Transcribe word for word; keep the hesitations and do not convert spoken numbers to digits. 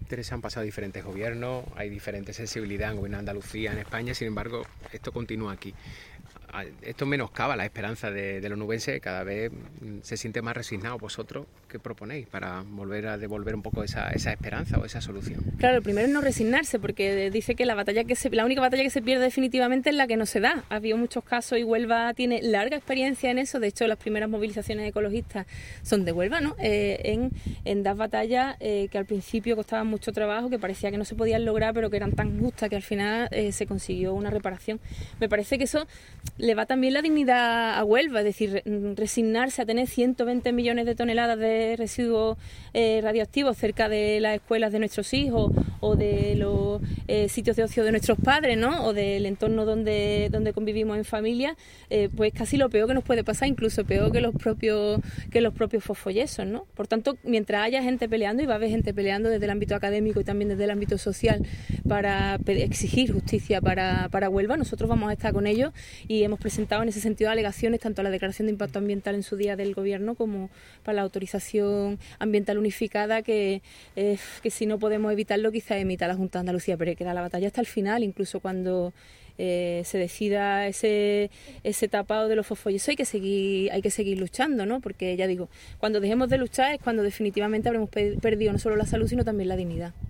Teresa, han pasado diferentes gobiernos, hay diferente sensibilidad en el gobierno de Andalucía, en España, sin embargo, esto continúa aquí. Esto menoscaba la esperanza de, de los nubenses, cada vez se siente más resignado. ¿Vosotros qué proponéis para volver a devolver un poco esa, esa esperanza o esa solución? Claro, lo primero es no resignarse, porque dice que la batalla que se, la única batalla que se pierde definitivamente es la que no se da. Ha habido muchos casos y Huelva tiene larga experiencia en eso. De hecho, las primeras movilizaciones ecologistas son de Huelva, ¿no? Eh, en, en dar batallas eh, que al principio costaban mucho trabajo, que parecía que no se podían lograr, pero que eran tan justas que al final eh, se consiguió una reparación. Me parece que eso le va también la dignidad a Huelva, es decir, resignarse a tener ciento veinte millones de toneladas de residuos eh, radioactivos cerca de las escuelas de nuestros hijos o de los eh, sitios de ocio de nuestros padres, ¿no? O del entorno donde, donde convivimos en familia, eh, pues casi lo peor que nos puede pasar, incluso peor que los propios que los propios fosfoyesos, ¿no? Por tanto, mientras haya gente peleando, y va a haber gente peleando desde el ámbito académico y también desde el ámbito social para exigir justicia para, para Huelva, nosotros vamos a estar con ellos y hemos presentado en ese sentido alegaciones tanto a la declaración de impacto ambiental en su día del gobierno como para la autorización ambiental unificada que, eh, que si no podemos evitarlo quizá emita la Junta de Andalucía, pero que da la batalla hasta el final, incluso cuando eh, se decida ese, ese tapado de los fosfoyesos hay que seguir, hay que seguir luchando, ¿no? Porque ya digo, cuando dejemos de luchar es cuando definitivamente habremos pe- perdido no solo la salud sino también la dignidad.